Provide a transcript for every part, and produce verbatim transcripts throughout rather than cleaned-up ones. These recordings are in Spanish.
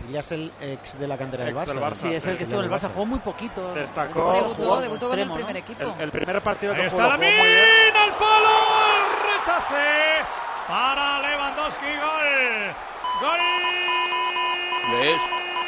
Castilla es el ex de la cantera del Barça. del Barça. Sí, es el que estuvo en el Barça, jugó muy poquito. Destacó. Debutó, jugó, debutó con el extremo, primer ¿no? equipo. El, el primer partido Ahí que está jugó, la jugó muy bien. mina, el palo, el rechace para Lewandowski, gol, gol. ¿Ves?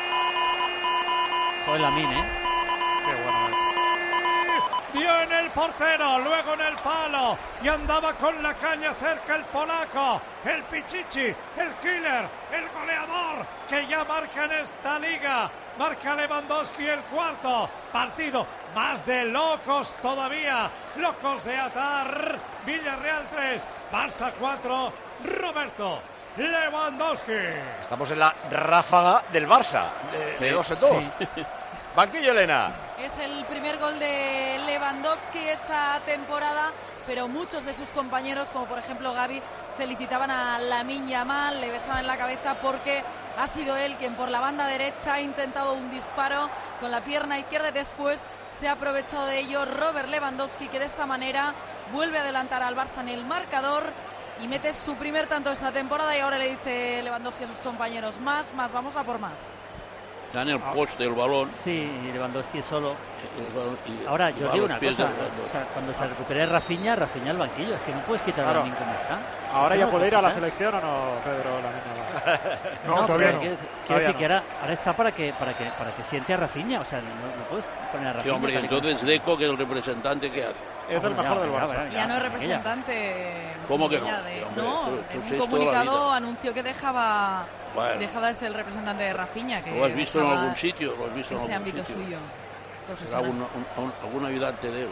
Joder, la mina, ¿eh? Qué bueno es. Dio en el portero, luego en el palo y andaba con la caña cerca el polaco, el Pichichi, el killer, el goleador que ya marca en esta liga. Marca Lewandowski el cuarto partido, más de locos todavía, locos de atar. Villarreal tres, Barça cuatro, Roberto Lewandowski. Estamos en la ráfaga del Barça, de, de dos en dos. Sí. Banquillo, Elena. Es el primer gol de Lewandowski esta temporada, pero muchos de sus compañeros, como por ejemplo Gavi, felicitaban a Lamine Yamal, le besaban la cabeza porque ha sido él quien por la banda derecha ha intentado un disparo con la pierna izquierda y después se ha aprovechado de ello Robert Lewandowski, que de esta manera vuelve a adelantar al Barça en el marcador y mete su primer tanto esta temporada. Y ahora le dice Lewandowski a sus compañeros: más, más, vamos a por más. Da en el poste el balón. Sí, y Lewandowski solo. El balón y, Ahora, y yo va digo a los una pies cosa, del- o sea, cuando se recupere Rafinha, Rafinha al banquillo, es que no puedes quitar Claro. a Lamine como está. Ahora ¿Qué ya no puede puedes ir a la quitar? selección o no, Pedro Lamine? No, No, todavía pero no. Quiero, quiero Todavía decir no. que ahora, ahora está para que, para que para que siente a Rafinha, o sea, no, no puedes poner a Sí, Rafinha. hombre, y tal y como entonces está. Deco, que es el representante, ¿qué hace? Es el Hombre, mejor ya, del ya, Barça. ya, Ya no es ya. representante. ¿Cómo que no? ya de- Hombre, no, tú- tú en seis un toda la comunicado vida. anunció que dejaba, Bueno. dejaba de ser el representante de Rafinha. Que ¿Lo has visto en dejaba algún sitio? ¿Lo has visto en ese algún ámbito sitio? suyo Será profesional. algún, un- un- algún ayudante de él.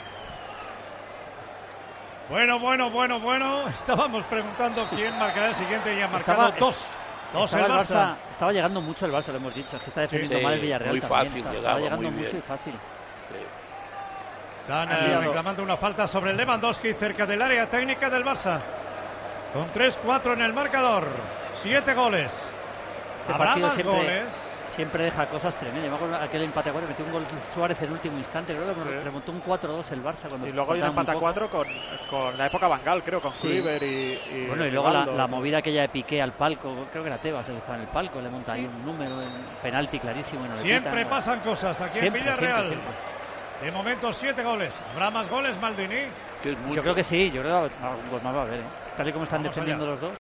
Bueno, bueno, bueno, bueno. Estábamos preguntando quién marcará el siguiente y ha marcado Estaba- dos. Dos Estaba el el Barça. Barça, estaba llegando mucho el Barça, lo hemos dicho, es que está defendiendo Sí, mal el Villarreal muy también, fácil, está- llegaba estaba llegando muy mucho bien. y fácil. Eh, Están Ha eh, enviado. reclamando una falta sobre Lewandowski cerca del área técnica del Barça. Con tres cuatro en el marcador. Siete goles. Este Habrá partido más siempre- goles. Siempre deja cosas tremendas. Yo me acuerdo aquel empate a cuatro, metió un gol Suárez en el último instante, creo que Sí. remontó un cuatro dos el Barça cuando Y luego hay un faltaba empate a muy cuatro con, con la época Van Gaal, creo, con Sí. Kluivert y, y Bueno, y luego la, Rivaldo. la movida aquella de Piqué al palco, creo que era Tebas el que estaba en el palco, le monta ahí Sí. un número, en penalti clarísimo y no le Siempre pitan. pasan cosas aquí Siempre, en Villarreal. siempre, siempre. De momento siete goles. ¿Habrá más goles, Maldini? que es mucho. Yo creo que sí, yo creo que algún gol más va a haber, ¿eh? Tal y como están Vamos defendiendo allá. los dos.